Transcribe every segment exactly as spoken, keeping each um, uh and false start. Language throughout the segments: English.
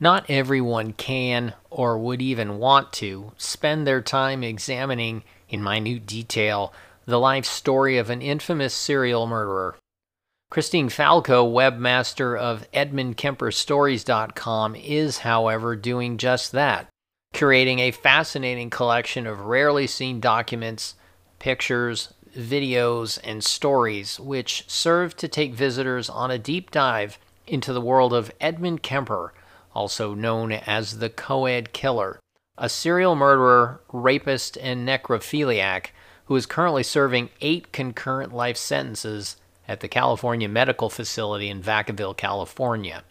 Not everyone can, or would even want to, spend their time examining, in minute detail, the life story of an infamous serial murderer. Christine Falco, webmaster of Edmund Kemper Stories dot com, is, however, doing just that, curating a fascinating collection of rarely seen documents, pictures, videos, and stories which serve to take visitors on a deep dive into the world of Edmund Kemper, also known as the Co-Ed Killer, a serial murderer, rapist, and necrophiliac who is currently serving eight concurrent life sentences at the California Medical Facility in Vacaville, California.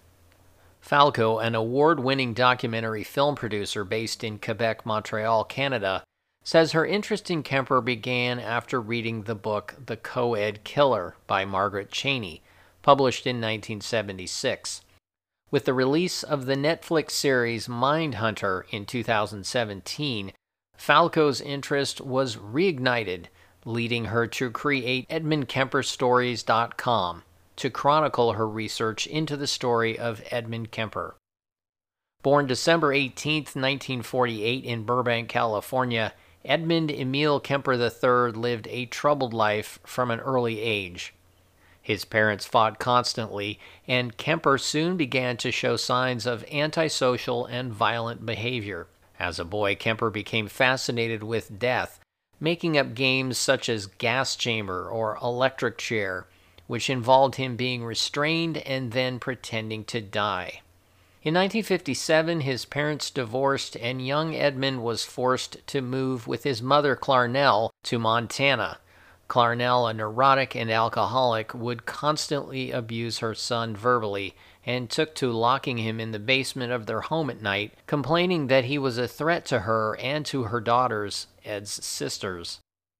Falco, an award-winning documentary film producer based in Quebec, Montreal, Canada, says her interest in Kemper began after reading the book The Co-Ed Killer by Margaret Cheney, published in nineteen seventy-six. With the release of the Netflix series Mindhunter in two thousand seventeen, Falco's interest was reignited, leading her to create Edmund Kemper Stories dot com to chronicle her research into the story of Edmund Kemper. Born December eighteenth, nineteen forty-eight in Burbank, California, Edmund Emile Kemper the third lived a troubled life from an early age. His parents fought constantly, and Kemper soon began to show signs of antisocial and violent behavior. As a boy, Kemper became fascinated with death, making up games such as Gas Chamber or Electric Chair, which involved him being restrained and then pretending to die. In nineteen fifty-seven, his parents divorced, and young Edmund was forced to move with his mother, Clarnell, to Montana. Clarnell, a neurotic and alcoholic, would constantly abuse her son verbally and took to locking him in the basement of their home at night, complaining that he was a threat to her and to her daughters, Ed's sisters.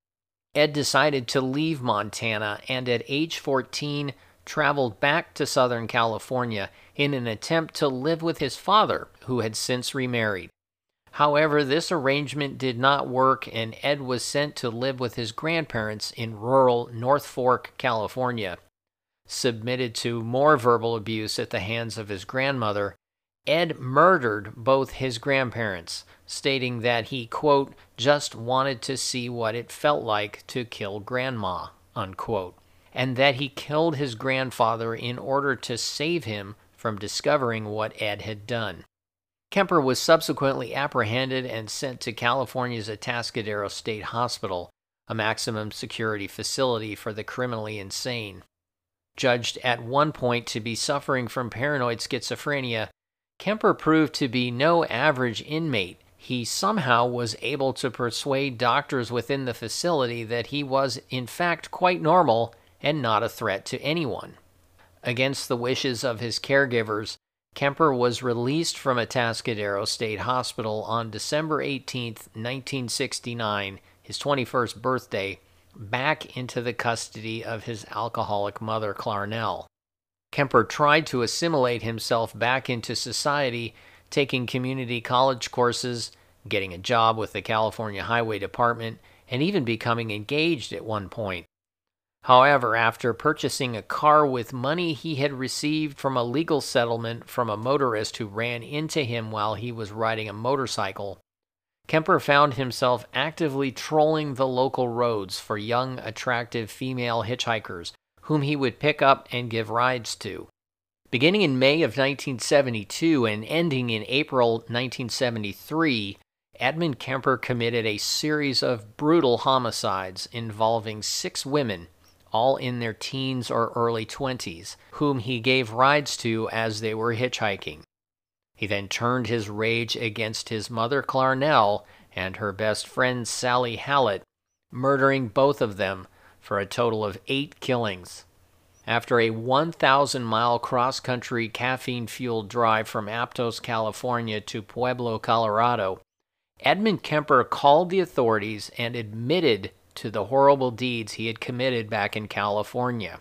Ed decided to leave Montana and at age fourteen traveled back to Southern California in an attempt to live with his father, who had since remarried. However, this arrangement did not work, and Ed was sent to live with his grandparents in rural North Fork, California. Submitted to more verbal abuse at the hands of his grandmother, Ed murdered both his grandparents, stating that he, quote, just wanted to see what it felt like to kill grandma, unquote, and that he killed his grandfather in order to save him from discovering what Ed had done. Kemper was subsequently apprehended and sent to California's Atascadero State Hospital, a maximum security facility for the criminally insane. Judged at one point to be suffering from paranoid schizophrenia, Kemper proved to be no average inmate. He somehow was able to persuade doctors within the facility that he was in fact quite normal and not a threat to anyone. Against the wishes of his caregivers, Kemper was released from Atascadero State Hospital on December eighteenth, nineteen sixty-nine, his twenty-first birthday, back into the custody of his alcoholic mother, Clarnell. Kemper tried to assimilate himself back into society, taking community college courses, getting a job with the California Highway Department, and even becoming engaged at one point. However, after purchasing a car with money he had received from a legal settlement from a motorist who ran into him while he was riding a motorcycle, Kemper found himself actively trolling the local roads for young, attractive female hitchhikers, whom he would pick up and give rides to. Beginning in May of nineteen seventy-two and ending in April nineteen seventy-three, Edmund Kemper committed a series of brutal homicides involving six women, all in their teens or early twenties, whom he gave rides to as they were hitchhiking. He then turned his rage against his mother Clarnell and her best friend Sally Hallett, murdering both of them for a total of eight killings. After a one thousand mile cross-country caffeine-fueled drive from Aptos, California to Pueblo, Colorado, Edmund Kemper called the authorities and admitted to the horrible deeds he had committed back in California.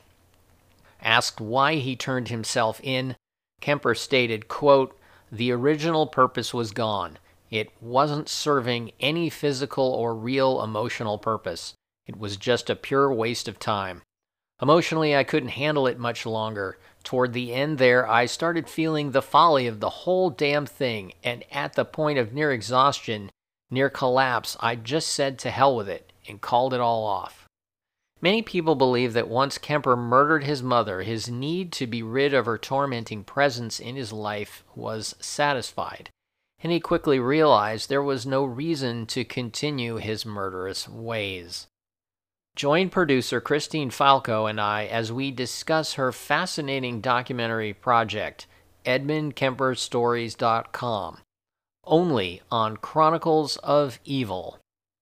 Asked why he turned himself in, Kemper stated, quote, the original purpose was gone. It wasn't serving any physical or real emotional purpose. It was just a pure waste of time. Emotionally, I couldn't handle it much longer. Toward the end there, I started feeling the folly of the whole damn thing, and at the point of near exhaustion, near collapse, I just said to hell with it and called it all off. Many people believe that once Kemper murdered his mother, his need to be rid of her tormenting presence in his life was satisfied, and he quickly realized there was no reason to continue his murderous ways. Join producer Christine Falco and I as we discuss her fascinating documentary project, Edmund Kemper Stories dot com, only on Chronicles of Evil.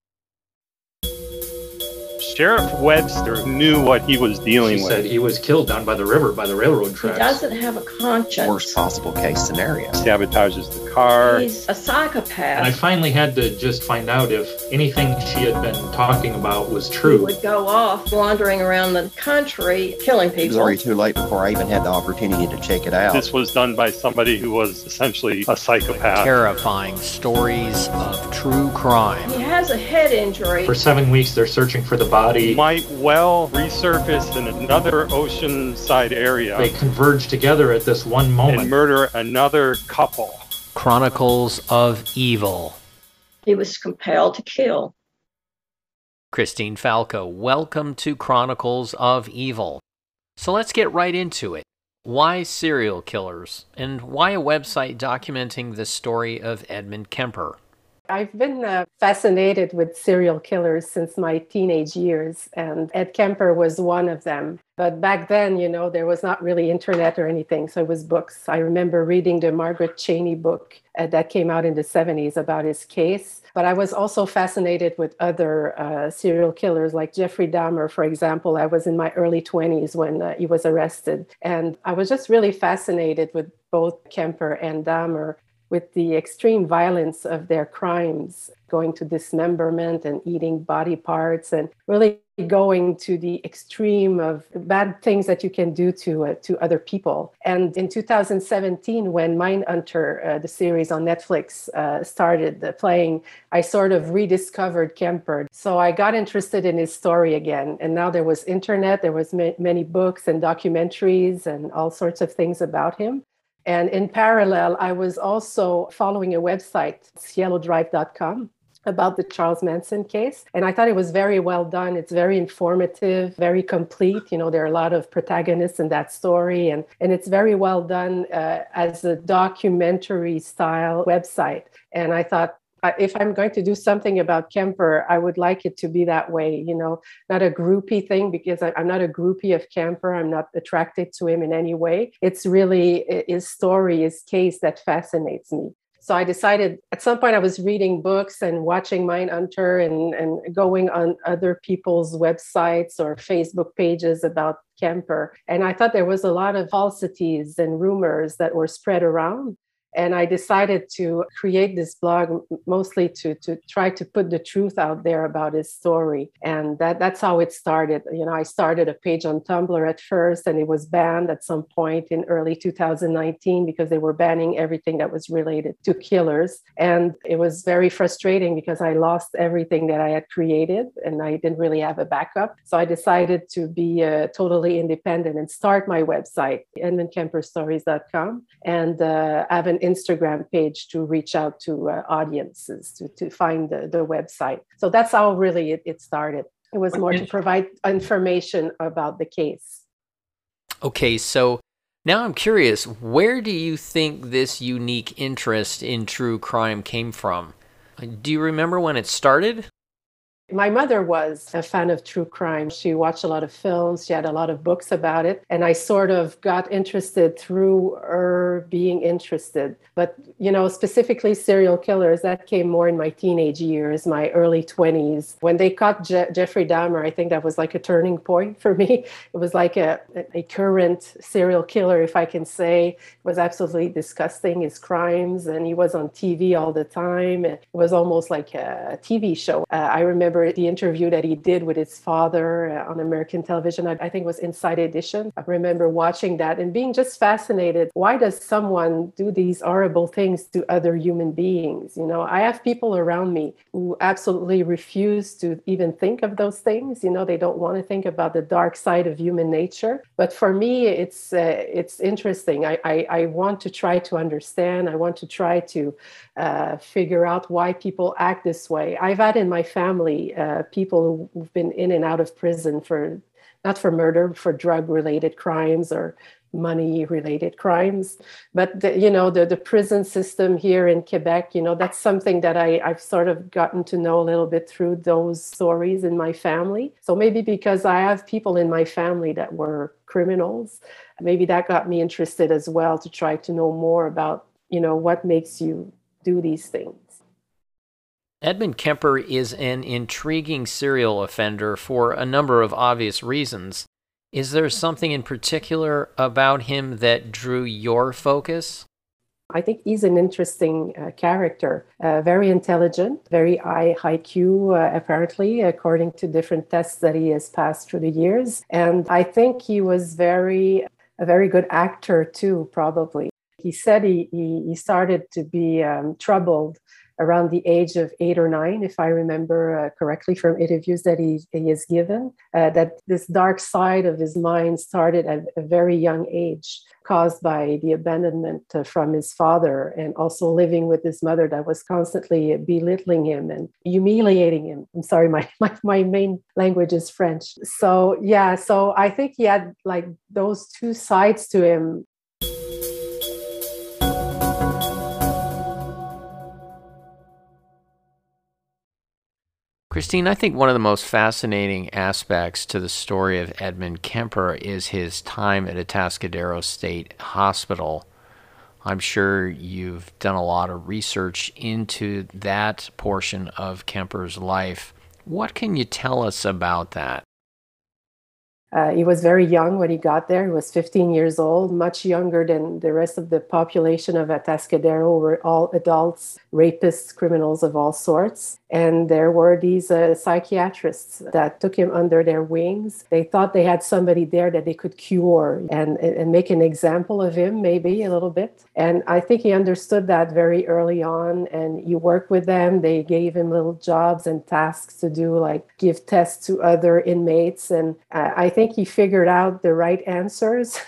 Sheriff Webster knew what he was dealing She with. said he was killed down by the river, by the railroad He tracks. doesn't have a conscience. Worst possible case scenario. Sabotages the car. He's a psychopath. And I finally had to just find out if anything she had been talking about was He true. would go off wandering around the country killing It was people. already too late before I even had the opportunity to check it out. This was done by somebody who was essentially a psychopath. Terrifying stories of true crime. He has a head injury. For seven weeks, they're searching for the body. Might well resurface in another oceanside area They converge together at this one moment. and murder another couple. Chronicles of Evil. He was compelled to kill. Christine Falco, welcome to Chronicles of Evil. So let's get right into it. Why serial killers? And why a website documenting the story of Edmund Kemper? I've been uh, fascinated with serial killers since my teenage years, and Ed Kemper was one of them. But back then, you know, there was not really internet or anything, so it was books. I remember reading the Margaret Cheney book uh, that came out in the seventies about his case. But I was also fascinated with other uh, serial killers like Jeffrey Dahmer, for example. I was in my early twenties when uh, he was arrested. And I was just really fascinated with both Kemper and Dahmer, with the extreme violence of their crimes, going to dismemberment and eating body parts, and really going to the extreme of bad things that you can do to uh, to other people. And in two thousand seventeen, when Mindhunter, uh, the series on Netflix, uh, started uh, playing, I sort of rediscovered Kemper. So I got interested in his story again. And now there was internet, there was ma- many books and documentaries and all sorts of things about him. And in parallel, I was also following a website, cielo drive dot com, about the Charles Manson case. And I thought it was very well done. It's very informative, very complete. You know, there are a lot of protagonists in that story. And, and it's very well done uh, as a documentary style website. And I thought, uh, if I'm going to do something about Kemper, I would like it to be that way, you know, not a groupie thing, because I, I'm not a groupie of Kemper. I'm not attracted to him in any way. It's really his story, his case that fascinates me. So I decided at some point I was reading books and watching Mindhunter and, and going on other people's websites or Facebook pages about Kemper. And I thought there was a lot of falsities and rumors that were spread around. And I decided to create this blog mostly to, to try to put the truth out there about his story. And that, that's how it started. You know, I started a page on Tumblr at first, and it was banned at some point in early two thousand nineteen because they were banning everything that was related to killers. And it was very frustrating because I lost everything that I had created and I didn't really have a backup. So I decided to be uh, totally independent and start my website, edmund kemper stories dot com, and uh, have an Instagram page to reach out to uh, audiences to, to find the, the website. So that's how really it, it started. It was more to provide information about the case. Okay, so now I'm curious, where do you think this unique interest in true crime came from? Do you remember when it started? My mother was a fan of true crime. She watched a lot of films. She had a lot of books about it. And I sort of got interested through her being interested. But, you know, specifically serial killers, that came more in my teenage years, my early twenties. When they caught Je- Jeffrey Dahmer, I think that was like a turning point for me. It was like a, a current serial killer, if I can say. It was absolutely disgusting, his crimes. And he was on T V all the time. It was almost like a T V show. Uh, I remember remember the interview that he did with his father uh, on American television. I, I think it was Inside Edition. I remember watching that and being just fascinated. Why does someone do these horrible things to other human beings? You know, I have people around me who absolutely refuse to even think of those things. You know, they don't want to think about the dark side of human nature. But for me, it's uh, it's interesting. I, I, I want to try to understand. I want to try to uh, figure out why people act this way. I've had in my family uh, people who've been in and out of prison for, not for murder, for drug-related crimes or money-related crimes. But, the, you know, the, the prison system here in Quebec, you know, that's something that I, I've sort of gotten to know a little bit through those stories in my family. So maybe because I have people in my family that were criminals, maybe that got me interested as well to try to know more about, you know, what makes you do these things. Edmund Kemper is an intriguing serial offender for a number of obvious reasons. Is there something in particular about him that drew your focus? I think he's an interesting uh, character, uh, very intelligent, very high I Q, uh, apparently, according to different tests that he has passed through the years. And I think he was very, a very good actor too, probably. He said he, he, he started to be um, troubled around the age of eight or nine, if I remember uh, correctly from interviews that he, he has given, uh, that this dark side of his mind started at a very young age, caused by the abandonment uh, from his father and also living with his mother that was constantly belittling him and humiliating him. I'm sorry, my, my, my main language is French. So yeah, so I think he had like those two sides to him. Christine, I think one of the most fascinating aspects to the story of Edmund Kemper is his time at Atascadero State Hospital. I'm sure you've done a lot of research into that portion of Kemper's life. What can you tell us about that? Uh, he was very young when he got there. He was fifteen years old, much younger than the rest of the population of Atascadero, were all adults, rapists, criminals of all sorts. And there were these uh, psychiatrists that took him under their wings. They thought they had somebody there that they could cure and, and make an example of him, maybe a little bit. And I think he understood that very early on. And he worked with them. They gave him little jobs and tasks to do, like give tests to other inmates. And uh, I think he figured out the right answers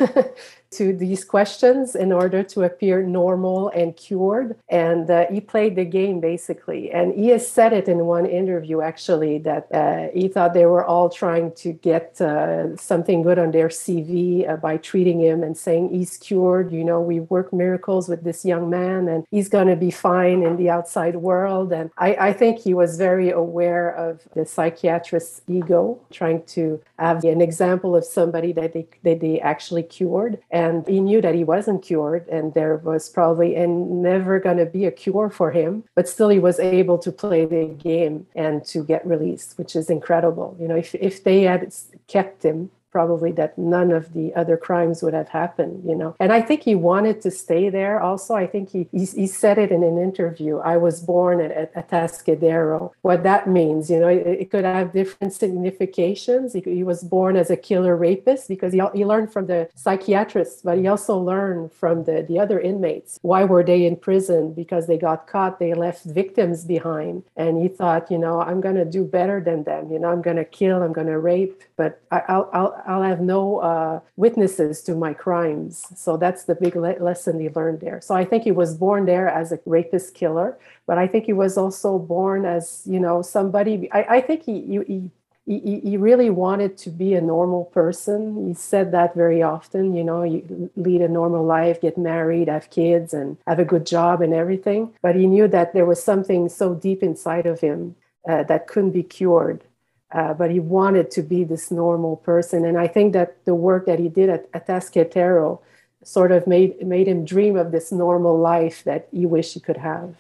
to these questions in order to appear normal and cured. And uh, he played the game, basically. And he has said it in one interview, actually, that uh, he thought they were all trying to get uh, something good on their C V uh, by treating him and saying he's cured. You know, we work miracles with this young man and he's going to be fine in the outside world. And I, I think he was very aware of the psychiatrist's ego, trying to have an example of somebody that they, that they actually cured. And he knew that he wasn't cured and there was probably and never going to be a cure for him. But still, he was able to play the game and to get released, which is incredible. You know, if, if they had kept him, probably that none of the other crimes would have happened, you know. And I think he wanted to stay there also. I think he he, he said it in an interview, I was born at, at Atascadero. What that means, you know, it, it could have different significations. He, he was born as a killer rapist because he, he learned from the psychiatrists, but he also learned from the, the other inmates. Why were they in prison? Because they got caught, they left victims behind. And he thought, you know, I'm going to do better than them. You know, I'm going to kill, I'm going to rape, but I, I'll, I'll I'll have no uh, witnesses to my crimes. So that's the big le- lesson he learned there. So I think he was born there as a rapist killer, but I think he was also born as, you know, somebody, I, I think he, he, he, he really wanted to be a normal person. He said that very often, you know, you lead a normal life, get married, have kids, and have a good job and everything. But he knew that there was something so deep inside of him uh, that couldn't be cured. Uh, but he wanted to be this normal person. And I think that the work that he did at Atascadero sort of made, made him dream of this normal life that he wished he could have.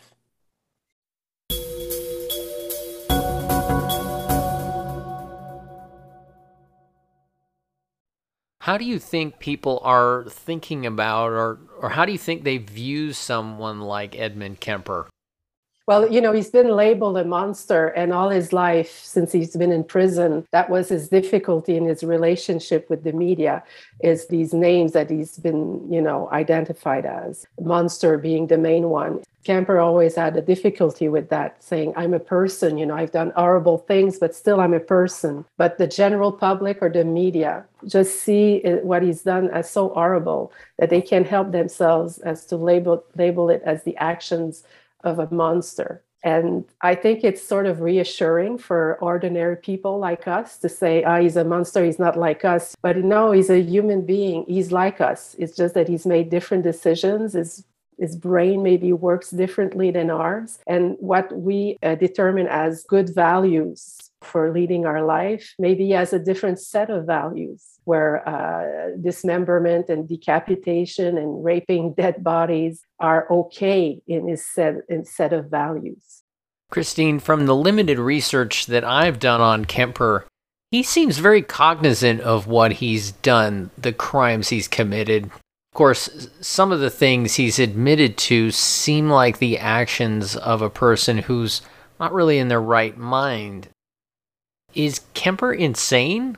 How do you think people are thinking about, or, or how do you think they view someone like Edmund Kemper? Well, you know, he's been labeled a monster, and all his life since he's been in prison, that was his difficulty in his relationship with the media, is these names that he's been, you know, identified as. Monster being the main one. Kemper always had a difficulty with that, saying, I'm a person, you know, I've done horrible things, but still I'm a person. But the general public or the media just see what he's done as so horrible that they can't help themselves as to label label it as the actions of a monster. And I think it's sort of reassuring for ordinary people like us to say, ah, he's a monster, he's not like us. But no, he's a human being. He's like us. It's just that he's made different decisions. His, his brain maybe works differently than ours. And what we uh, determine as good values for leading our life, maybe he has a different set of values where uh, dismemberment and decapitation and raping dead bodies are okay in his set, in set of values. Christine, from the limited research that I've done on Kemper, he seems very cognizant of what he's done, the crimes he's committed. Of course, some of the things he's admitted to seem like the actions of a person who's not really in their right mind. Is Kemper insane?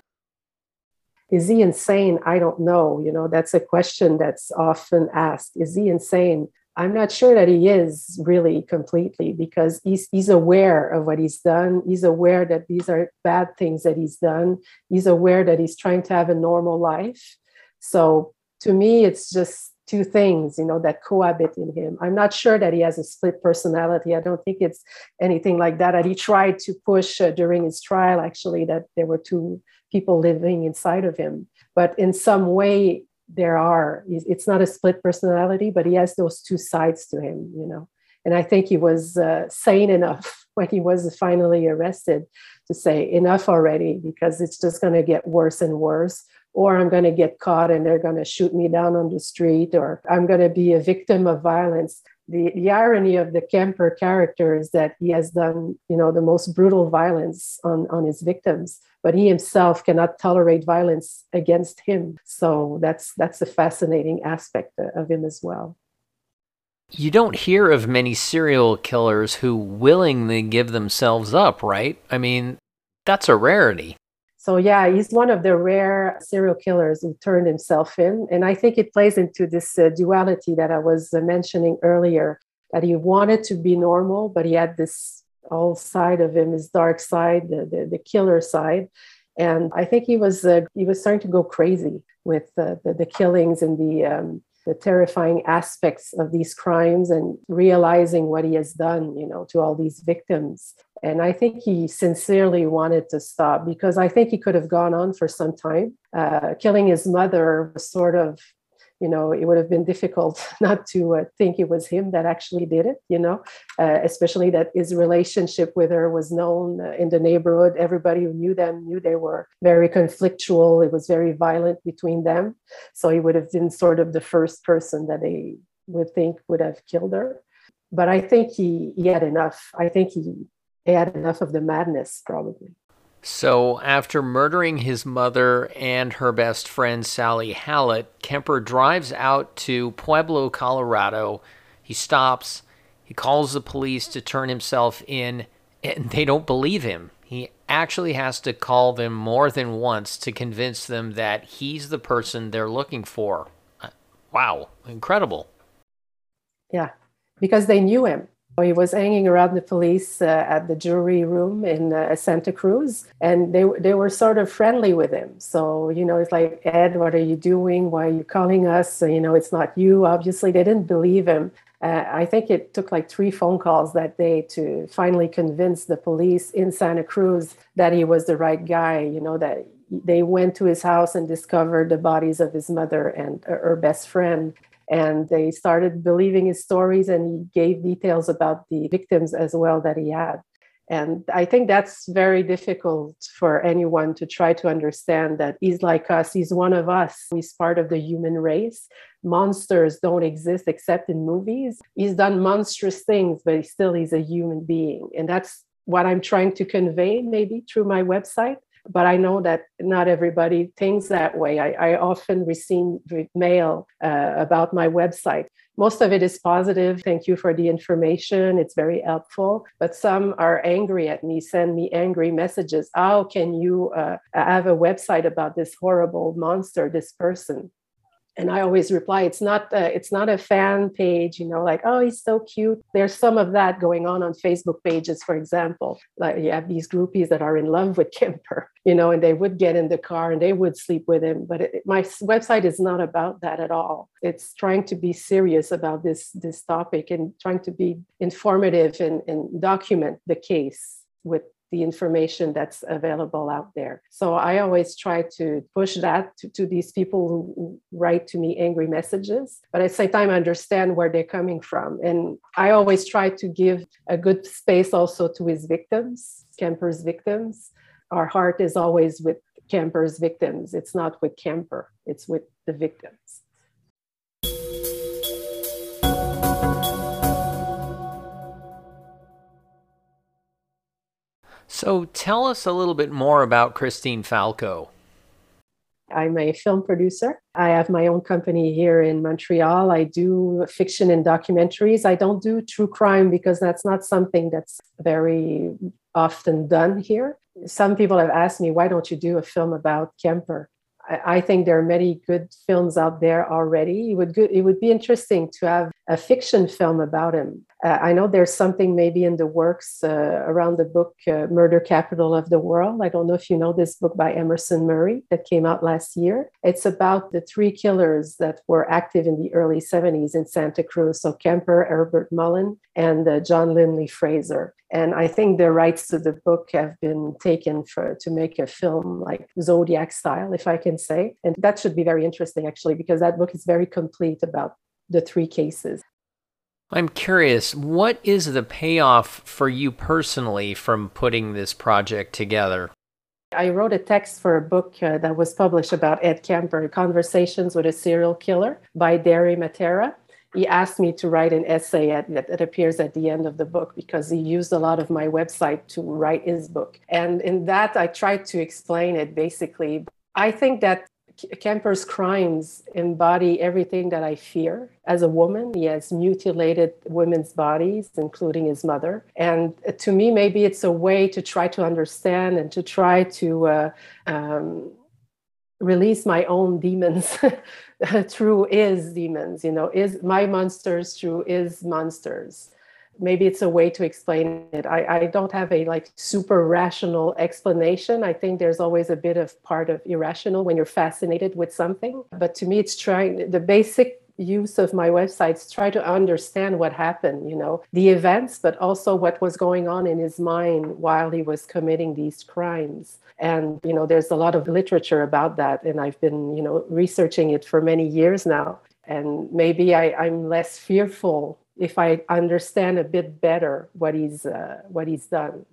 Is he insane? I don't know. You know, that's a question that's often asked. Is he insane? I'm not sure that he is really completely, because he's he's aware of what he's done. He's aware that these are bad things that he's done. He's aware that he's trying to have a normal life. So to me, it's just two things, you know, that cohabit in him. I'm not sure that he has a split personality. I don't think it's anything like that. And he tried to push uh, during his trial, actually, that there were two people living inside of him. But in some way, there are. It's not a split personality, but he has those two sides to him, you know. And I think he was uh, sane enough when he was finally arrested to say, enough already, because it's just going to get worse and worse. Or I'm going to get caught and they're going to shoot me down on the street, or I'm going to be a victim of violence. The, the irony of the Kemper character is that he has done, you know, the most brutal violence on, on his victims, but he himself cannot tolerate violence against him. So that's that's a fascinating aspect of him as well. You don't hear of many serial killers who willingly give themselves up, right? I mean, that's a rarity. So yeah, he's one of the rare serial killers who turned himself in. And I think it plays into this uh, duality that I was uh, mentioning earlier, that he wanted to be normal, but he had this whole side of him, his dark side, the, the, the killer side. And I think he was uh, he was starting to go crazy with uh, the, the killings and the um, the terrifying aspects of these crimes, and realizing what he has done, you know, to all these victims. And I think he sincerely wanted to stop, because I think he could have gone on for some time. Uh, killing his mother was sort of, you know, it would have been difficult not to uh, think it was him that actually did it, you know, uh, especially that his relationship with her was known uh, in the neighborhood. Everybody who knew them knew they were very conflictual. It was very violent between them. So he would have been sort of the first person that they would think would have killed her. But I think he, he had enough. I think he, he had enough of the madness, probably. So after murdering his mother and her best friend, Sally Hallett, Kemper drives out to Pueblo, Colorado. He stops. He calls the police to turn himself in, and they don't believe him. He actually has to call them more than once to convince them that he's the person they're looking for. Wow, incredible. Yeah, because they knew him. He was hanging around the police uh, at the jury room in uh, Santa Cruz, and they they were sort of friendly with him. So, you know, it's like, Ed, what are you doing? Why are you calling us? So, you know, it's not you. Obviously, they didn't believe him. Uh, I think it took like three phone calls that day to finally convince the police in Santa Cruz that he was the right guy, you know, that they went to his house and discovered the bodies of his mother and her best friend. And they started believing his stories, and he gave details about the victims as well that he had. And I think that's very difficult for anyone to try to understand, that he's like us. He's one of us. He's part of the human race. Monsters don't exist except in movies. He's done monstrous things, but he still is a human being. And that's what I'm trying to convey, maybe through my website. But I know that not everybody thinks that way. I, I often receive mail uh, about my website Most of it is positive. Thank you for the information. It's very helpful. But some are angry at me, send me angry messages. How can you uh, have a website about this horrible monster, this person? And I always reply, it's not uh, it's not a fan page, you know, like, oh, he's so cute. There's some of that going on on Facebook pages, for example. Like you have these groupies that are in love with Kemper, you know, and they would get in the car and they would sleep with him. But it, my website is not about that at all. It's trying to be serious about this, this topic and trying to be informative and, and document the case with the information that's available out there. So I always try to push that to, to these people who write to me angry messages, but at the same time, I understand where they're coming from. And I always try to give a good space also to his victims, Kemper's victims. Our heart is always with Kemper's victims. It's not with Kemper, it's with the victims. So tell us a little bit more about Christine Falco. I'm a film producer. I have my own company here in Montreal. I do fiction and documentaries. I don't do true crime because that's not something that's very often done here. Some people have asked me, why don't you do a film about Kemper? I think there are many good films out there already. It would, good, it would be interesting to have a fiction film about him. Uh, I know there's something maybe in the works uh, around the book uh, Murder Capital of the World. I don't know if you know this book by Emerson Murray that came out last year. It's about the three killers that were active in the early seventies in Santa Cruz. So Kemper, Herbert Mullen, and uh, John Linley Fraser. And I think the rights to the book have been taken for to make a film like Zodiac style, if I can say. And that should be very interesting, actually, because that book is very complete about the three cases. I'm curious, what is the payoff for you personally from putting this project together? I wrote a text for a book uh, that was published about Ed Kemper, Conversations with a Serial Killer by Derry Matera. He asked me to write an essay at, that, that appears at the end of the book because he used a lot of my website to write his book. And in that, I tried to explain it basically. I think that Kemper's crimes embody everything that I fear as a woman. He has mutilated women's bodies, including his mother. And to me, maybe it's a way to try to understand and to try to uh, um, release my own demons through his demons, you know, is my monsters through his monsters. Maybe it's a way to explain it. I, I don't have a like super rational explanation. I think there's always a bit of part of irrational when you're fascinated with something. But to me, it's trying, the basic use of my websites, try to understand what happened, you know, the events, but also what was going on in his mind while he was committing these crimes. And, you know, there's a lot of literature about that. And I've been, you know, researching it for many years now. And maybe I, I'm less fearful if I understand a bit better what he's uh, what he's done.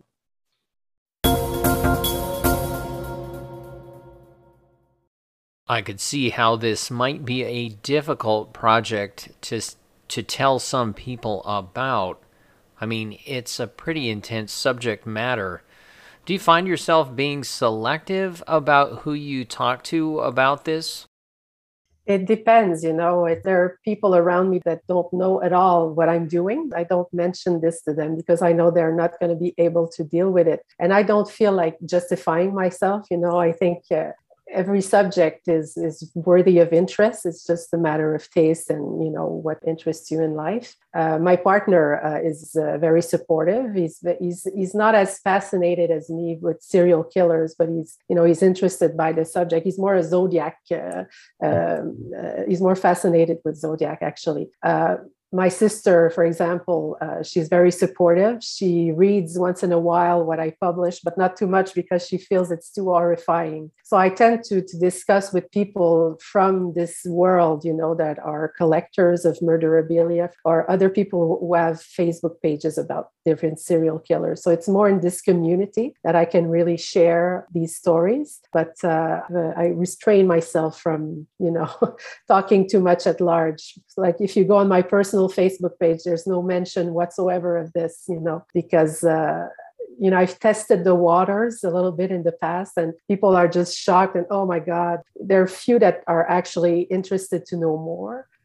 I could see how this might be a difficult project to to tell some people about. I mean, it's a pretty intense subject matter. Do you find yourself being selective about who you talk to about this? It depends, you know, if there are people around me that don't know at all what I'm doing, I don't mention this to them because I know they're not going to be able to deal with it. And I don't feel like justifying myself, you know, I think uh, every subject is is worthy of interest. It's just a matter of taste and, you know, what interests you in life. Uh, my partner uh, is uh, very supportive. He's he's he's not as fascinated as me with serial killers, but he's you know he's interested by the subject. He's more a Zodiac. Uh, um, uh, he's more fascinated with Zodiac, actually. Uh, My sister, for example, uh, she's very supportive. She reads once in a while what I publish, but not too much because she feels it's too horrifying. So I tend to, to discuss with people from this world, you know, that are collectors of murderabilia or other people who have Facebook pages about different serial killers. So it's more in this community that I can really share these stories. But uh, I restrain myself from, you know, talking too much at large. Like if you go on my personal Facebook page, there's no mention whatsoever of this, you know, because, uh, you know, I've tested the waters a little bit in the past and people are just shocked and, oh my God, there are few that are actually interested to know more.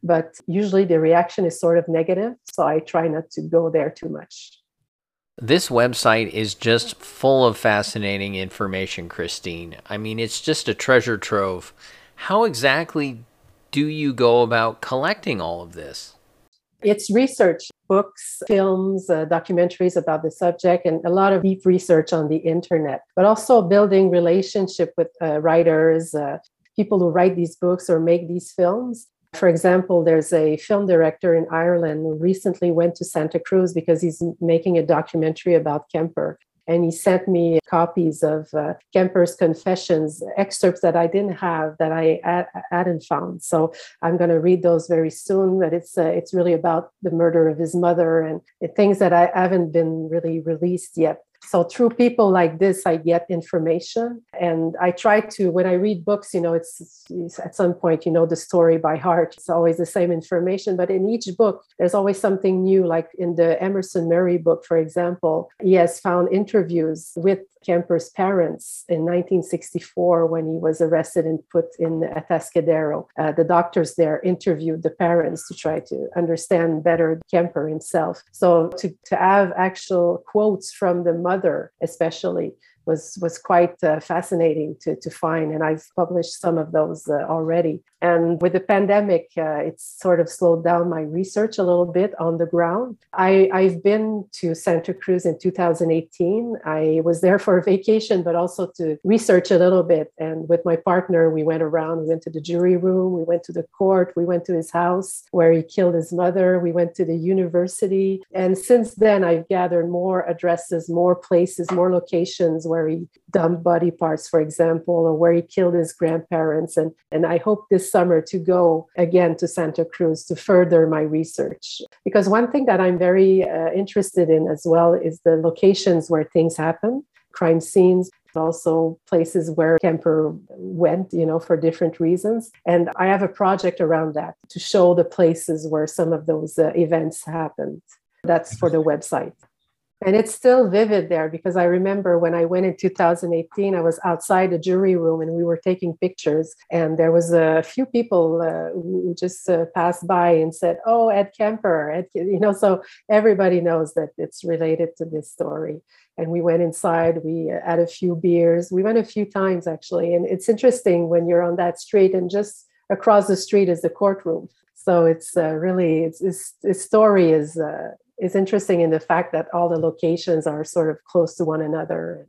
but usually the reaction is sort of negative. So I try not to go there too much. This website is just full of fascinating information, Christine. I mean, it's just a treasure trove. How exactly do you go about collecting all of this? It's research, books, films, uh, documentaries about the subject, and a lot of deep research on the internet, but also building relationship with uh, writers, uh, people who write these books or make these films. For example, there's a film director in Ireland who recently went to Santa Cruz because he's making a documentary about Kemper. And he sent me copies of uh, Kemper's confessions, excerpts that I didn't have, that I ad- hadn't found. So I'm going to read those very soon. But it's uh, it's really about the murder of his mother and things that I haven't been really released yet. So through people like this, I get information. And I try to, when I read books, you know, it's, it's at some point, you know, the story by heart. It's always the same information. But in each book, there's always something new. Like in the Emerson Murray book, for example, he has found interviews with Kemper's parents in nineteen sixty-four when he was arrested and put in Atascadero. Uh, the doctors there interviewed the parents to try to understand better Kemper himself. So to, to have actual quotes from the mother, especially, was was quite uh, fascinating to, to find. And I've published some of those uh, already. And with the pandemic, uh, it's sort of slowed down my research a little bit on the ground. I, I've been to Santa Cruz in two thousand eighteen. I was there for a vacation, but also to research a little bit. And with my partner, we went around, we went to the jury room, we went to the court, we went to his house where he killed his mother, we went to the university. And since then, I've gathered more addresses, more places, more locations where he dumped body parts, for example, or where he killed his grandparents. And, and I hope this summer to go again to Santa Cruz to further my research. Because one thing that I'm very uh, interested in as well is the locations where things happen, crime scenes, but also places where Kemper went, you know, for different reasons. And I have a project around that to show the places where some of those uh, events happened. That's for the website. And it's still vivid there because I remember when I went in two thousand eighteen, I was outside the jury room and we were taking pictures. And there was a few people uh, who just uh, passed by and said, "Oh, Ed Kemper," Ed, you know, so everybody knows that it's related to this story. And we went inside, we had a few beers. We went a few times, actually. And it's interesting when you're on that street and just across the street is the courtroom. So it's uh, really, it's, it's, this story is... Uh, It's interesting in the fact that all the locations are sort of close to one another.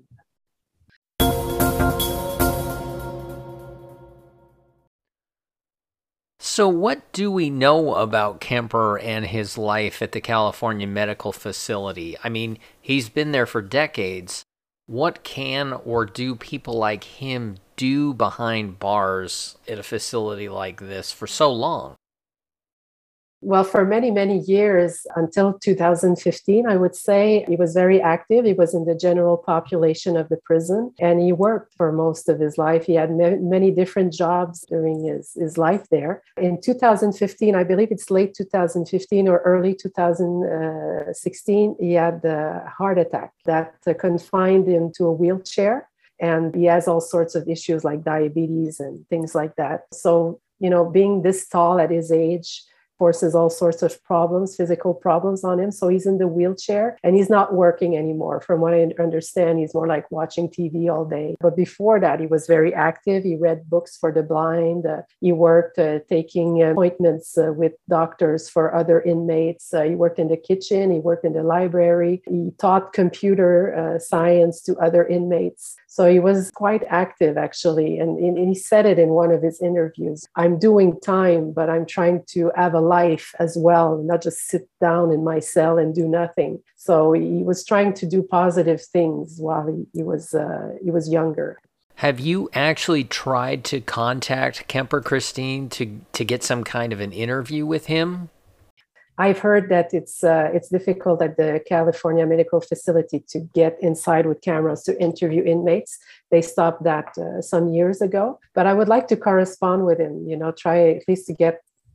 So what do we know about Kemper and his life at the California Medical Facility? I mean, he's been there for decades. What can or do people like him do behind bars at a facility like this for so long? Well, for many, many years, until two thousand fifteen, I would say, he was very active. He was in the general population of the prison, and he worked for most of his life. He had ma- many different jobs during his, his life there. In two thousand fifteen, I believe it's late two thousand fifteen or early two thousand sixteen, he had a heart attack that uh, confined him to a wheelchair. And he has all sorts of issues like diabetes and things like that. So, you know, being this tall at his age forces all sorts of problems, physical problems on him. So he's in the wheelchair and he's not working anymore. From what I understand, he's more like watching T V all day. But before that, he was very active. He read books for the blind. Uh, he worked uh, taking appointments uh, with doctors for other inmates. Uh, he worked in the kitchen. He worked in the library. He taught computer uh, science to other inmates. So he was quite active, actually. And, and he said it in one of his interviews. I'm doing time, but I'm trying to have a life as well, not just sit down in my cell and do nothing. So he was trying to do positive things while he, he was uh, he was younger. Have you actually tried to contact Kemper, Christine, to, to get some kind of an interview with him? I've heard that it's uh, it's difficult at the California Medical Facility to get inside with cameras to interview inmates. They stopped that uh, some years ago. But I would like to correspond with him, you know, try at least to get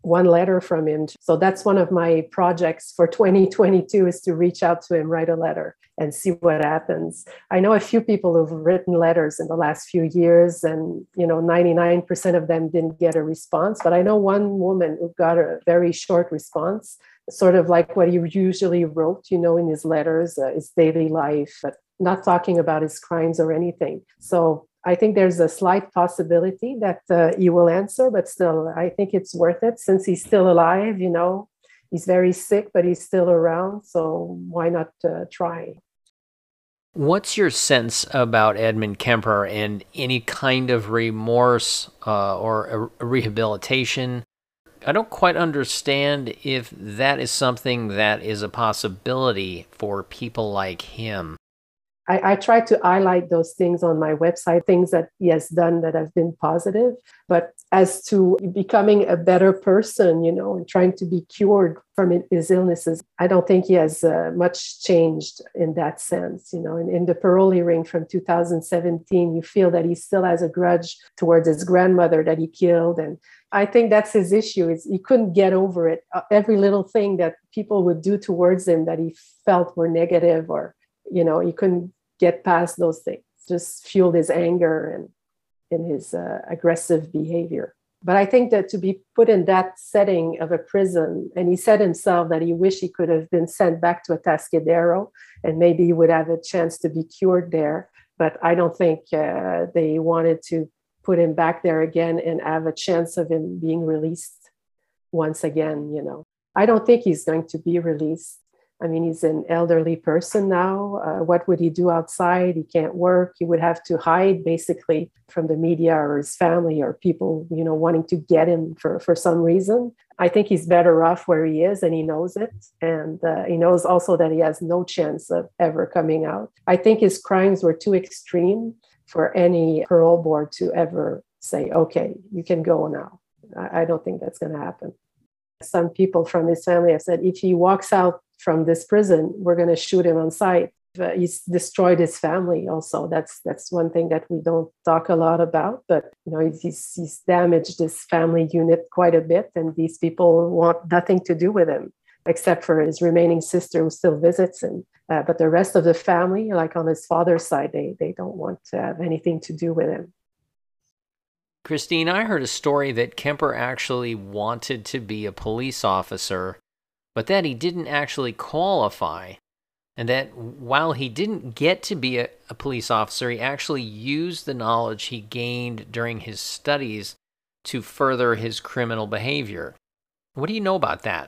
one letter from him. So that's one of my projects for twenty twenty-two, is to reach out to him, write a letter, and see what happens. I know a few people who've written letters in the last few years, and you know, ninety-nine percent of them didn't get a response. But I know one woman who got a very short response, sort of like what he usually wrote, you know, in his letters, uh, his daily life, but not talking about his crimes or anything. So I think there's a slight possibility that uh, he will answer, but still, I think it's worth it since he's still alive, you know. He's very sick, but he's still around, so why not uh, try? What's your sense about Edmund Kemper and any kind of remorse uh, or a rehabilitation? I don't quite understand if that is something that is a possibility for people like him. I, I try to highlight those things on my website, things that he has done that have been positive. But as to becoming a better person, you know, and trying to be cured from his illnesses, I don't think he has uh, much changed in that sense. You know, in, in the parole hearing from two thousand seventeen, you feel that he still has a grudge towards his grandmother that he killed. And I think that's his issue, is he couldn't get over it. Every little thing that people would do towards him that he felt were negative, or you know, he couldn't get past those things, just fueled his anger and in his uh, aggressive behavior. But I think that to be put in that setting of a prison, and he said himself that he wished he could have been sent back to Atascadero and maybe he would have a chance to be cured there. But I don't think uh, they wanted to put him back there again and have a chance of him being released once again, you know. I don't think he's going to be released. I mean, he's an elderly person now. Uh, what would he do outside? He can't work. He would have to hide basically from the media or his family or people, you know, wanting to get him for, for some reason. I think he's better off where he is, and he knows it. And uh, he knows also that he has no chance of ever coming out. I think his crimes were too extreme for any parole board to ever say, okay, you can go now. I, I don't think that's going to happen. Some people from his family have said, if he walks out from this prison, we're going to shoot him on sight. Uh, he's destroyed his family also. That's that's one thing that we don't talk a lot about. But you know, he's, he's damaged his family unit quite a bit, and these people want nothing to do with him, except for his remaining sister who still visits him. Uh, but the rest of the family, like on his father's side, they, they don't want to have anything to do with him. Christine, I heard a story that Kemper actually wanted to be a police officer, but that he didn't actually qualify, and that while he didn't get to be a, a police officer, he actually used the knowledge he gained during his studies to further his criminal behavior. What do you know about that?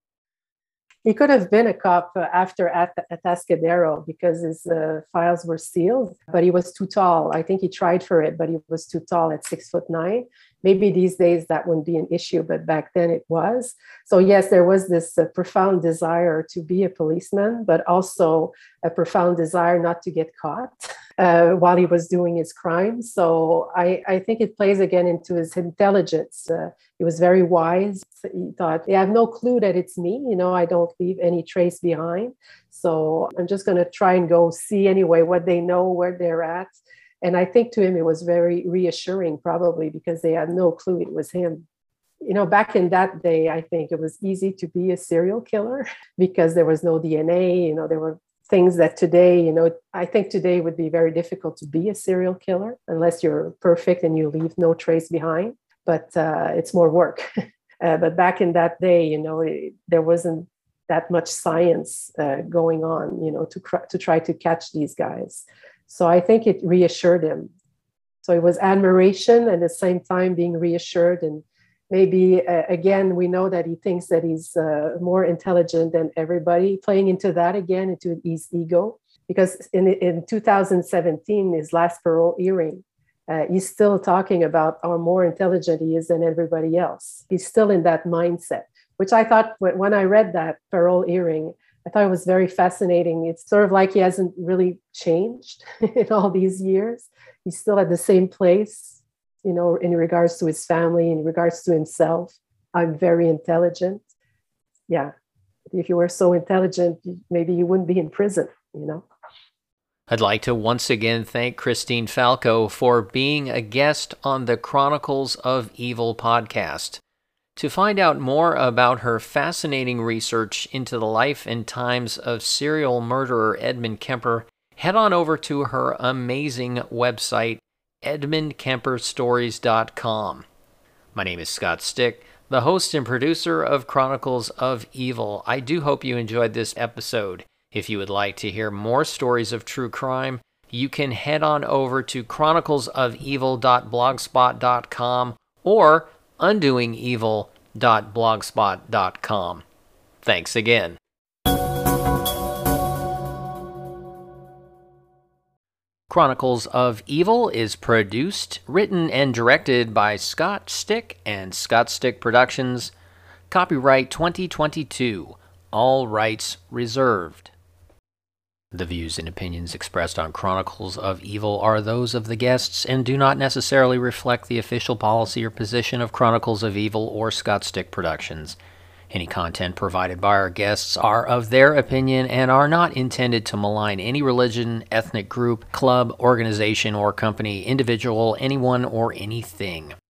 He could have been a cop uh, after at Atascadero because his uh, files were sealed, but he was too tall. I think he tried for it, but he was too tall at six foot nine. Maybe these days that wouldn't be an issue, but back then it was. So yes, there was this uh, profound desire to be a policeman, but also a profound desire not to get caught uh, while he was doing his crimes. So I, I think it plays again into his intelligence. Uh, he was very wise. He thought, they have no clue that it's me. You know, I don't leave any trace behind. So I'm just going to try and go see anyway what they know, where they're at. And I think to him, it was very reassuring, probably because they had no clue it was him. You know, back in that day, I think it was easy to be a serial killer because there was no D N A. You know, there were things that today, you know, I think today would be very difficult to be a serial killer unless you're perfect and you leave no trace behind. But uh, it's more work. uh, but back in that day, you know, it, there wasn't that much science uh, going on, you know, to, cr- to try to catch these guys. So I think it reassured him. So it was admiration and at the same time being reassured. And maybe, uh, again, we know that he thinks that he's uh, more intelligent than everybody, playing into that again, into his ego. Because in, in two thousand seventeen, his last parole hearing, uh, he's still talking about how more intelligent he is than everybody else. He's still in that mindset, which I thought when I read that parole hearing, I thought it was very fascinating. It's sort of like he hasn't really changed in all these years. He's still at the same place, you know, in regards to his family, in regards to himself. I'm very intelligent. Yeah. If you were so intelligent, maybe you wouldn't be in prison, you know. I'd like to once again thank Christine Falco for being a guest on the Chronicles of Evil podcast. To find out more about her fascinating research into the life and times of serial murderer Edmund Kemper, head on over to her amazing website, edmund kemper stories dot com. My name is Scott Stick, the host and producer of Chronicles of Evil. I do hope you enjoyed this episode. If you would like to hear more stories of true crime, you can head on over to chronicles of evil dot blogspot dot com or undoing evil dot blogspot dot com. Thanks again. Chronicles of Evil is produced, written, and directed by Scott Stick and Scott Stick Productions. Copyright twenty twenty-two. All rights reserved. The views and opinions expressed on Chronicles of Evil are those of the guests and do not necessarily reflect the official policy or position of Chronicles of Evil or Scott Stick Productions. Any content provided by our guests are of their opinion and are not intended to malign any religion, ethnic group, club, organization, or company, individual, anyone, or anything.